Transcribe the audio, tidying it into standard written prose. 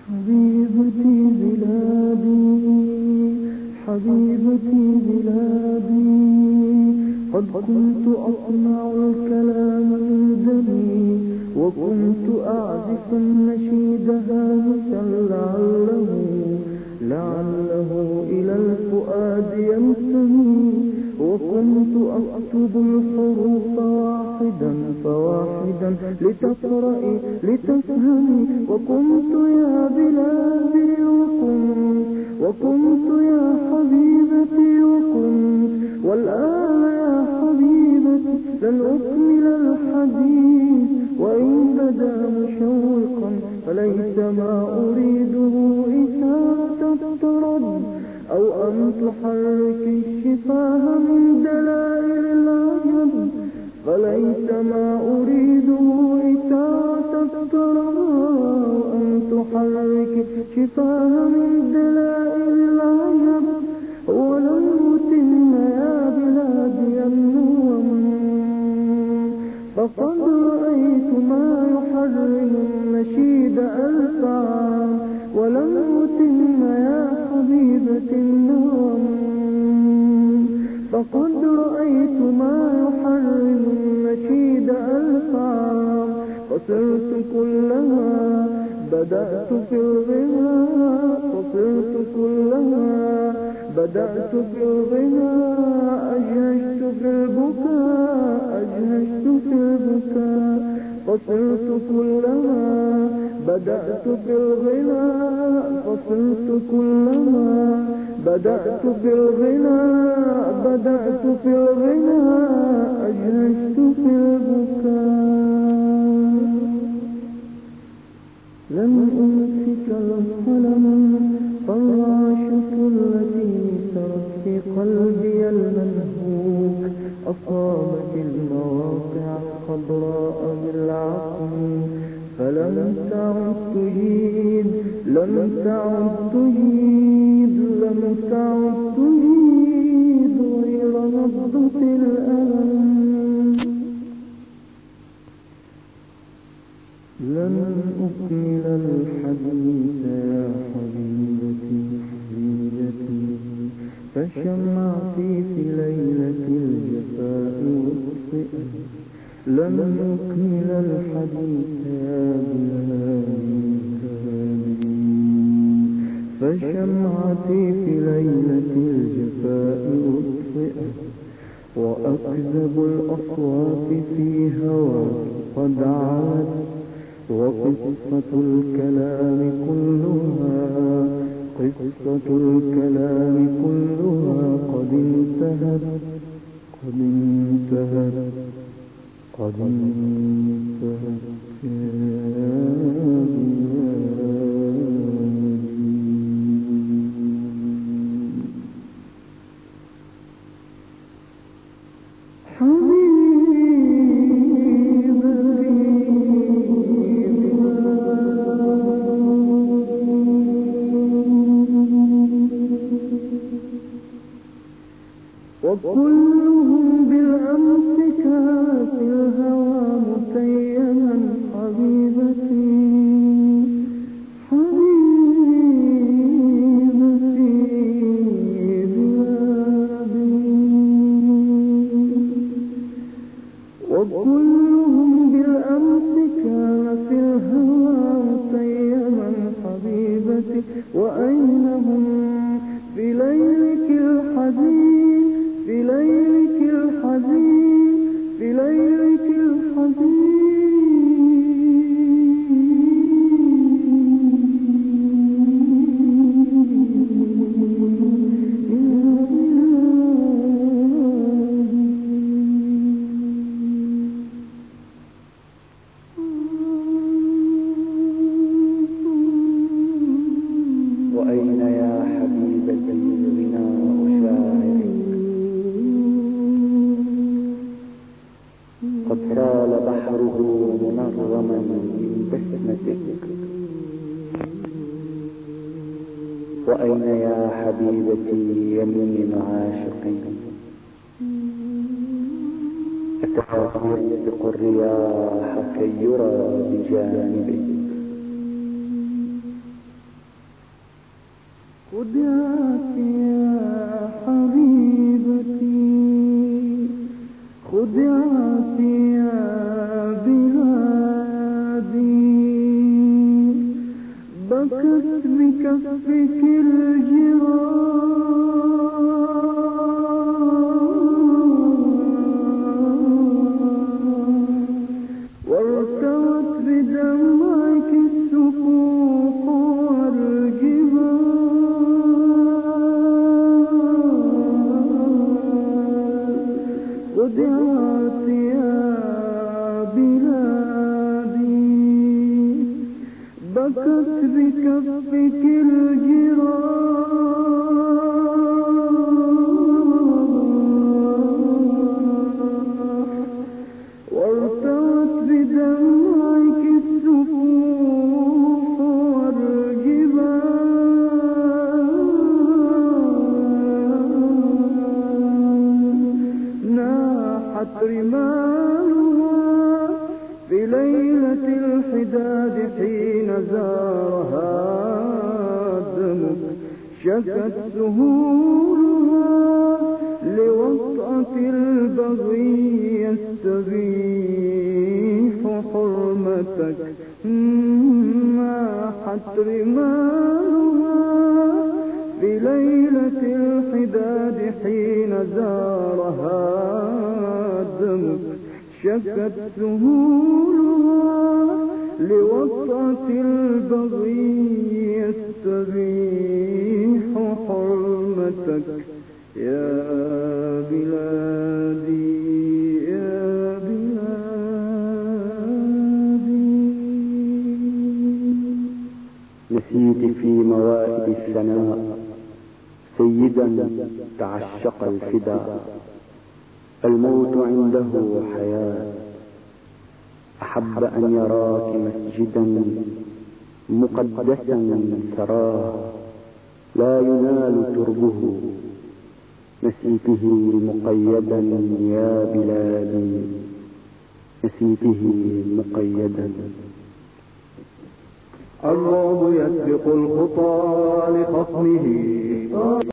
حبيبتي بلادي حبيبتي بلادي، قد كنت أصنع الكلام عندني، وكنت أعزف النشيد هامسا لعله إلى الفؤاد ينتهي، وكنت أكتب الحروف واحدا فواحدا لتقرأي لتفهمي، وكنت يا بلادي وكنت يا حبيبتي والآن يا حبيبتي لن أكمل الحديث، وإن بدا مشوقا فليس ما أريده إثارة الطرب أو أن تحرك الشفاه من دلائل العجب، فليس ما أريده إثارة الطرب أو أن تحرك الشفاه من دلائل العجب، ولن أتم يا بلادي النوم، فقد رأيت ما يحرم النشيد ألف عام، ولن أتم يا حبيبتي النوم، فقد رأيت ما يحرم النشيد ألف عام، فصرت كلما بدأت في الغناء فصرت كلما بدأت في الغناء أجهشت في البكاء فصرت كلما بدأت في الغناء فصرت كلما بدأت في الغناء أجهشت في البكاء، لم أمسك القلم فالرعشة التي سرت في قلبي المنهوك أصابت المواقع الخضراء بالعقل، فلم تعد تجيد غير نبضة الألم، لن أكمل الحديث يا حبيبتي فشمعتي في ليلة الجفاء أطفئت، لن أكمل الحديث يا بلادي فشمعتي في ليلة الجفاء أطفئت، وأكذب الأصوات في هواك قد عادت، وقصة الكلام كلها قد انتهت يا وكلهم بالأمس كان في الهوى متيما، حبيبتي بلادي، وكلهم بالأمس كان في الهوى متيما، حبيبتي وأين هم في ليلك الحزين وأين يا حبيبتي غناء شاعرك، قد سال بحره منغما من بسمتك، وأين يا حبيبتي يمين عاشقين، أتاك يسبق الرياح كي يرى بجانبك، خدعت يا حبيبتي، خدعت يا بلادي، بكت بكفك الجراح، وارتوت بدمعك السفوح والجبال. خدعت يا بلادي، بكت بكفك الجراح، وارتوت بدمعك السفوح والجبال. ناحت رمالها في ليلة الحداد حين زارها دمك، شكت سهولها لوطأة البغي يستبيح حرمتك. ناحت رمالها في ليلة الحداد حين زارها دمك، شكت سهولها لوطأة البغي يستبيح حرمتك. يا بلادي يا بلادي. نسيت في موائد الثناء سيدا تعشق الفداء، الموت عنده حياة، أحب أن يراك مسجدا مقدسا سراه، لا ينال تربه. نسيته مقيدا يا بلادي، نسيته مقيدا. الرعب يسبق الخطى لخصمه